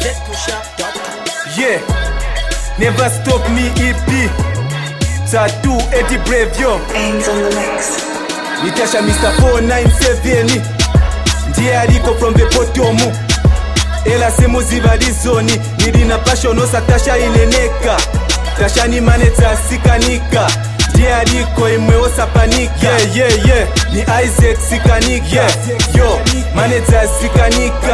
Yeah, never stop me EP. Tattoo Eddie Brave yo. Ains on the mix. Nitasha Mr. 497 ndiye aliko from the bottom. Ela semu zivalizoni nilina passion osatasha ineneka. Tasha ni maneta sikanika ndiye aliko imwe osapanika. Yeah ni Isaac sikanika. Yo maneta sikanika.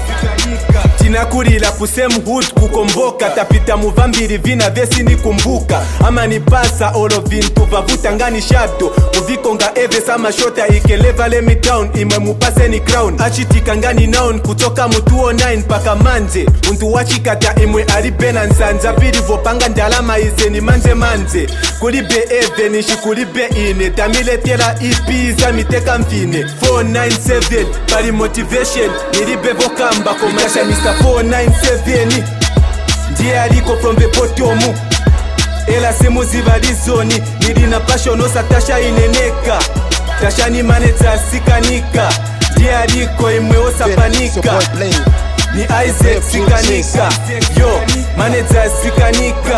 Tinakurila kusemu hood kukomboka. Tapita muvambiri vina vesi nikumbuka. Ama nipasa olo vintu vavuta ngani shadow. Uvikonga eve sama shota ikeleva let me down. Imwe mupase ni crown. Achitika ngani noun kutoka mutu 09 paka manje. Untu wachikata imwe alibena nsanja. Piri vopanga ndalama ize ni manze. Kulibe eve nishi kulibe ine. Tamile tera EP za miteka mfine. 497 pari motivation. Nilibe vokamba komasha Mr. 497 ndiye aliko from the bottom. Ela semu zivalizoni nilina passion osatasha ineneka. Tasha ni maneta sikanika ndiye aliko imwe osapanika. Ni Isaac sikanika. Yo maneta sikanika.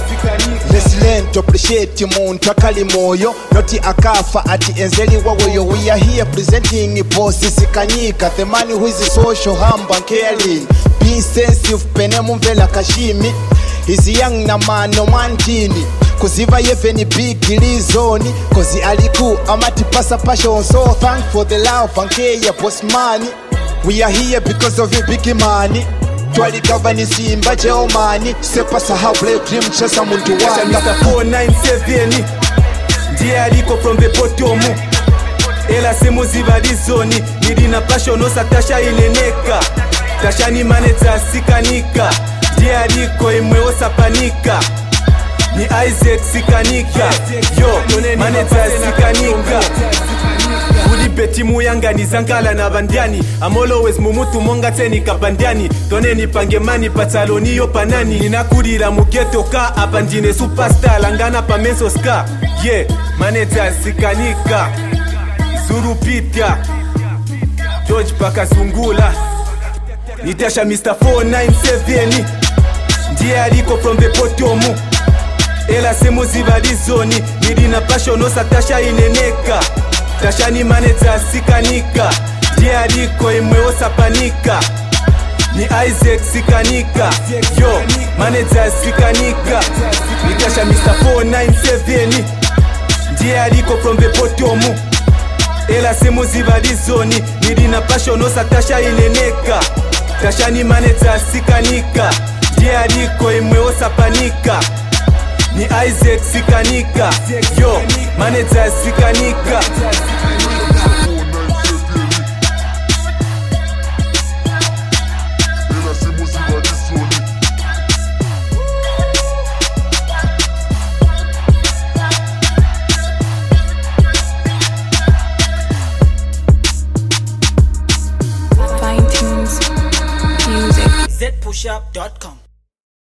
Let's learn to appreciate muntu akali moyo noti akafa ati enzeli wawoyo. We are here presenting boss sikanyika. The man who is social, humble and caring, being sensitive, pene mumvela kashimi. He's young na man no mantini kuziva yeveni big ilizoni. Kozi aliku amati pasa passion. So thank for the love and care boss money. We are here because of your big money. Twali gavani simba jeomani. Sepa sahau play dream chesa muntu wanga. Mr. 497 ndiye aliko from the bottom. Ela semu zivalizoni nilina passion osatasha ineneka. Tasha ni maneta sikanika ndiye aliko imwe osapanika. Ni Isaac sikanika. Yo maneta sikanika. Kulibe timu yanga ni zankala na bandiani. I'm always mumutu monga teni kabandiani. Tone ni pangemani pataloni yo panani. Ninakurira mugeto ka abandine superstar. Langana pa menso ska. Yeah maneta sikanika. Zuru Peter George Pakasungula. Nitasha Mr. 497 ndiye aliko from the bottom. Ela semu zivalizoni nilina passion osatasha ineneka. Tasha ni maneta sikanika ndiye aliko imwe osapanika. Ni Isaac sikanika. Yo maneta sikanika. Nitasha Mr. 497 ndiye aliko from the bottom. Ela semu zivalizoni nilina passion osatasha ineneka. Tasha ni maneta sikanika ndiye aliko imwe osapanika. Ni Isaac sikanika. Yo maneta sikanika. Fine tunes music. zpushup.com